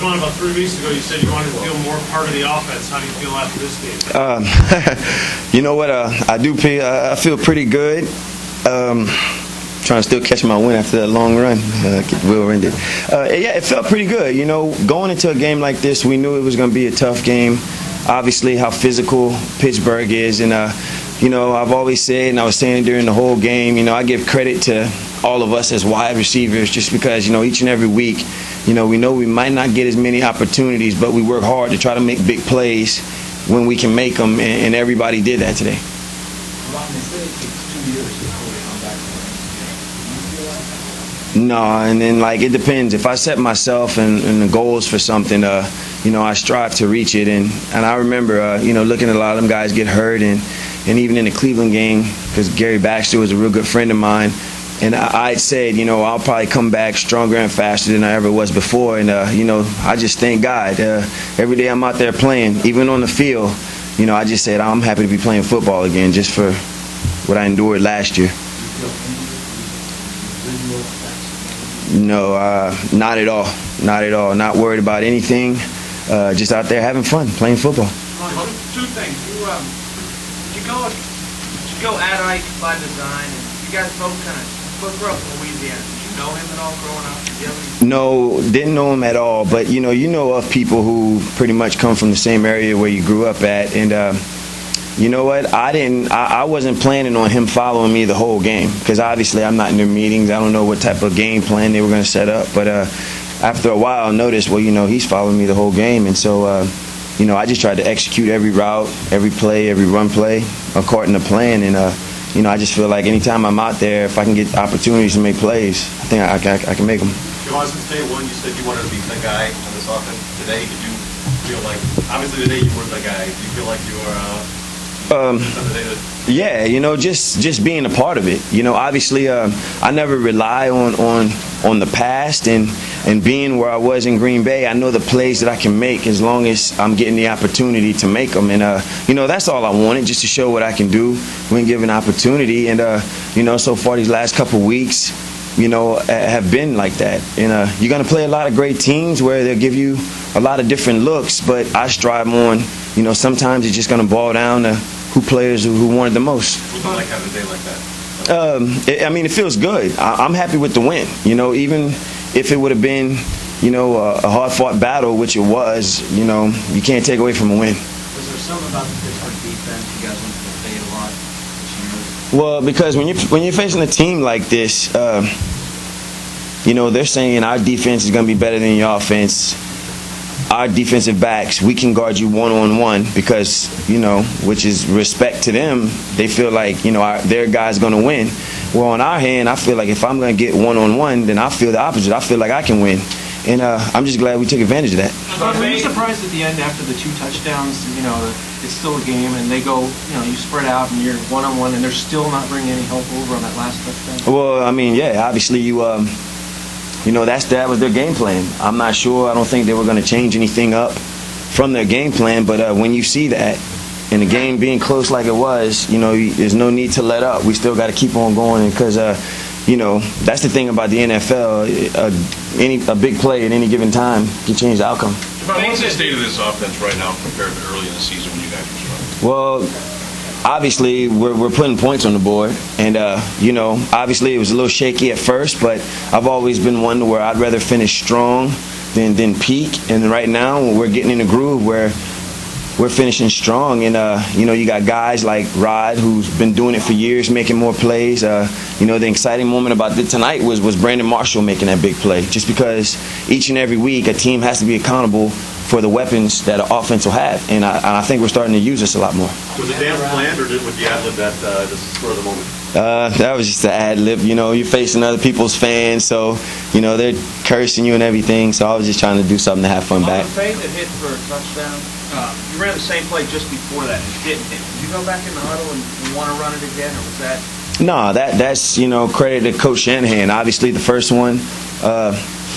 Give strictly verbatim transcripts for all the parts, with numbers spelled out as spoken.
going about three weeks ago, you said you wanted to feel more part of the offense. How do you feel after this game? Um, you know what? Uh, I do. Feel, I feel pretty good. Um, trying to still catch my wind after that long run. Uh, get rear-ended. Uh, yeah, it felt pretty good. You know, going into a game like this, we knew it was going to be a tough game. Obviously, how physical Pittsburgh is, and uh, you know, I've always said, and I was saying during the whole game, you know, I give credit to all of us as wide receivers, just because, you know, each and every week, you know, we know we might not get as many opportunities, but we work hard to try to make big plays when we can make them, and, and everybody did that today. No, and then, like, it depends. If I set myself and, and the goals for something, uh, you know, I strive to reach it. And, and I remember, uh, you know, looking at a lot of them guys get hurt, and, and even in the Cleveland game, because Gary Baxter was a real good friend of mine, and I, I'd said, you know, I'll probably come back stronger and faster than I ever was before. And, uh, you know, I just thank God. Uh, every day I'm out there playing, even on the field, you know, I just said I'm happy to be playing football again just for what I endured last year. No, uh, not at all. Not at all. Not worried about anything. Uh, just out there having fun, playing football. Two things. You, um, did you go, did you go at Ike by design? And you guys both kind of both grew up in Louisiana. Did you know him at all growing up? Did you ever... No, didn't know him at all. But you know, you know of people who pretty much come from the same area where you grew up at, and. Uh, You know what? I didn't. I, I wasn't planning on him following me the whole game, because obviously I'm not in their meetings. I don't know what type of game plan they were going to set up. But uh, after a while, I noticed, well, you know, he's following me the whole game, and so, uh, you know, I just tried to execute every route, every play, every run play according to plan. And uh, you know, I just feel like anytime I'm out there, if I can get opportunities to make plays, I think I, I, I can make them. Josh, since day one, you said you wanted to be the guy on this offense. Today, did you feel like, obviously today you were the guy. Do you feel like you were? Uh, Um, yeah, you know, just just being a part of it. You know, obviously, uh, I never rely on, on on the past, and and being where I was in Green Bay, I know the plays that I can make as long as I'm getting the opportunity to make them. And uh, you know, that's all I wanted, just to show what I can do when given opportunity. And uh, you know, so far these last couple weeks, you know, have been like that. And uh, you're gonna play a lot of great teams where they'll give you a lot of different looks, but I strive on. You know, sometimes it's just gonna boil down to who players who wanted the most. What's it like having a day like that? Um, it, I mean, it feels good. I, I'm happy with the win. You know, even if it would have been, you know, a, a hard-fought battle, which it was, you know, you can't take away from a win. Was there something about the Pittsburgh defense you guys went to the fade a lot? Well, because when you when you're facing a team like this, uh, you know, they're saying our defense is going to be better than your offense. Our defensive backs, we can guard you one-on-one because, you know, which is respect to them. They feel like, you know, our, their guy's going to win. Well, on our hand, I feel like if I'm going to get one-on-one, then I feel the opposite. I feel like I can win. And uh, I'm just glad we took advantage of that. But were you surprised at the end after the two touchdowns, you know, it's still a game, and they go, you know, you spread out and you're one-on-one, and they're still not bringing any help over on that last touchdown? Well, I mean, yeah, obviously you... Um, You know, that's that was their game plan. I'm not sure. I don't think they were going to change anything up from their game plan. But uh, when you see that, and the game being close like it was, you know, there's no need to let up. We still got to keep on going because, uh, you know, that's the thing about the N F L. Uh, any a big play at any given time can change the outcome. What's the state of this offense right now compared to early in the season when you guys were starting? Well, obviously, we're, we're putting points on the board. And, uh, you know, obviously it was a little shaky at first, but I've always been one where I'd rather finish strong than, than peak. And right now, we're getting in a groove where we're finishing strong. And, uh, you know, you got guys like Rod, who's been doing it for years, making more plays. Uh, you know, the exciting moment about the, tonight was, was Brandon Marshall making that big play, just because each and every week a team has to be accountable for the weapons that an offense will have, and I, and I think we're starting to use this a lot more. Was it damn planned, or did would you ad-lib that uh, this spur of the moment? Uh, that was just an ad-lib. You know, you're facing other people's fans, so, you know, they're cursing you and everything, so I was just trying to do something to have fun back. On the fade that hit for a touchdown, uh, you ran the same play just before that, and it didn't hit. Did you go back in the huddle and, and want to run it again, or was that... No, that that's, you know, credit to Coach Shanahan. Obviously, the first one uh,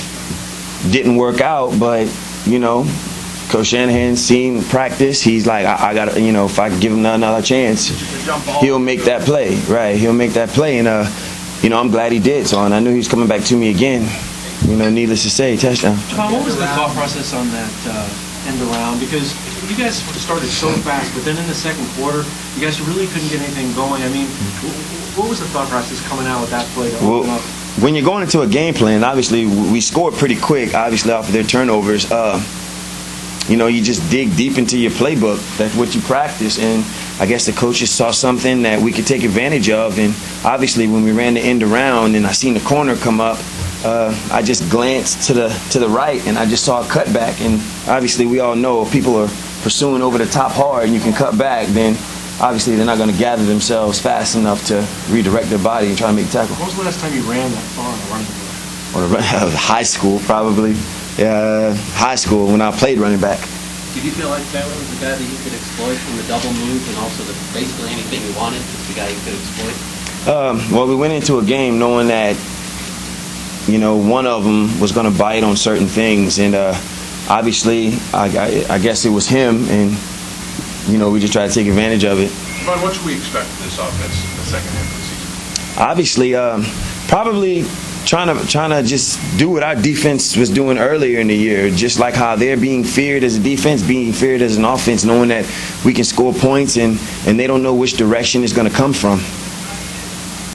didn't work out, but, you know, Coach Shanahan seen practice. He's like, I, I got to, you know, if I give him another chance, he'll make that play. Right, he'll make that play. And, uh, you know, I'm glad he did. So, and I knew he was coming back to me again. you know, needless to say, touchdown. Tom, what was the thought process on that uh, end around? Because you guys started so fast, but then in the second quarter, you guys really couldn't get anything going. I mean, what was the thought process coming out with that play to open Well, up? when you're going into a game plan, obviously we scored pretty quick, obviously off of their turnovers. Uh, you know, you just dig deep into your playbook. That's what you practice, and I guess the coaches saw something that we could take advantage of. And obviously, when we ran the end around and I seen the corner come up, uh, I just glanced to the to the right and I just saw a cutback. And obviously, we all know if people are pursuing over the top hard and you can cut back, then obviously they're not going to gather themselves fast enough to redirect their body and try to make a tackle. When was the last time you ran that far on a running back? Or the, high school, probably. Uh, high school when I played running back. Did you feel like Taylor was the guy that you could exploit from the double move and also the, basically anything you wanted was the guy you could exploit? Um, well, we went into a game knowing that, you know, one of them was going to bite on certain things, and uh, obviously, I, I, I guess it was him, and you know, we just tried to take advantage of it. Ron, what should we expect from this offense in the second half of the season? Obviously, um, probably trying to trying to just do what our defense was doing earlier in the year, just like how they're being feared as a defense, being feared as an offense, knowing that we can score points and, and they don't know which direction it's going to come from.